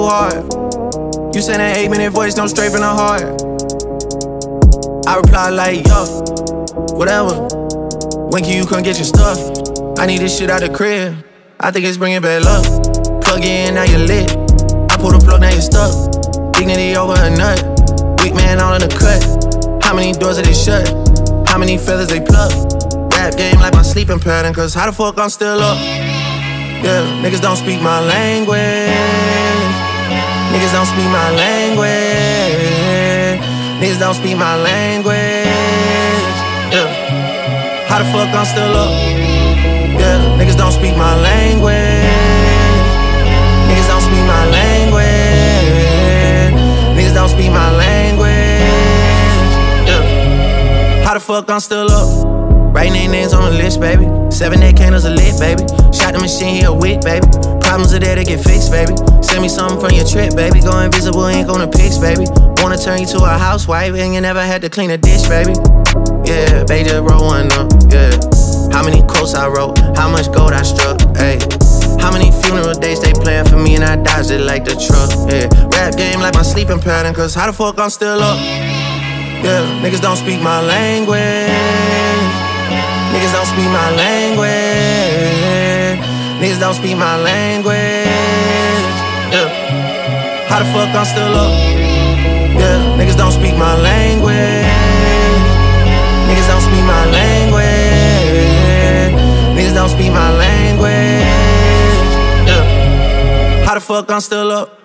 hard. You send an 8-minute voice, no straight from the heart. I reply like, yo, whatever. When can you come get your stuff? I need this shit out the crib. I think it's bringing bad luck. Plug in, now you're lit. I pull the plug, now you're stuck. Dignity over a nut. Weak man all in the cut. How many doors are they shut? How many feathers they pluck? Rap game like my sleeping pattern, cause how the fuck I'm still up? Yeah, niggas don't speak my language. Niggas don't speak my language. Niggas don't speak my language. Yeah, how the fuck I'm still up? Yeah, niggas don't speak my language. Niggas don't speak my language. Niggas don't speak my language. Yeah, how the fuck I'm still up? Writing their names on the list, baby. 7-8 candles a lit, baby. Shot the machine, he a wit, baby. Problems are there to get fixed, baby. Send me something from your trip, baby. Go invisible, ain't gonna pics, baby. Wanna turn you to a housewife, and you never had to clean a dish, baby. Yeah, baby, just roll one up, yeah. How many quotes I wrote, how much gold I struck, ayy. How many funeral dates they playing for me and I dodged it like the truck, yeah. Rap game like my sleeping pattern, cause how the fuck I'm still up? Yeah, niggas don't speak my language. Niggas don't speak my language. Niggas don't speak my language. Yeah, how the fuck I'm still up? Yeah, niggas don't speak my language. Niggas don't speak my language. Niggas don't speak my language. Yeah, how the fuck I'm still up?